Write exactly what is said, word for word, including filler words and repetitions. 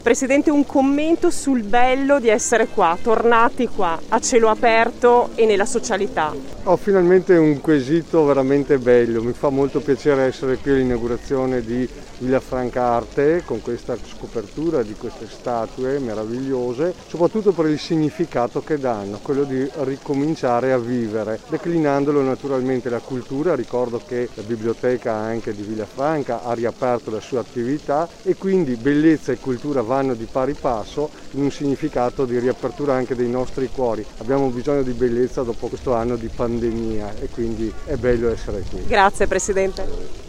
Presidente, un commento sul bello di essere qua, tornati qua, a cielo aperto e nella socialità. Ho finalmente un quesito veramente bello, mi fa molto piacere essere qui all'inaugurazione di Villafranca Arte con questa scopertura di queste statue meravigliose, soprattutto per il significato che danno, quello di ricominciare a vivere, declinandolo naturalmente la cultura. Ricordo che la biblioteca anche di Villafranca ha riaperto la sua attività e quindi bellezza e cultura vanno di pari passo in un significato di riapertura anche dei nostri cuori. Abbiamo bisogno di bellezza dopo questo anno di pandemia e quindi è bello essere qui. Grazie Presidente.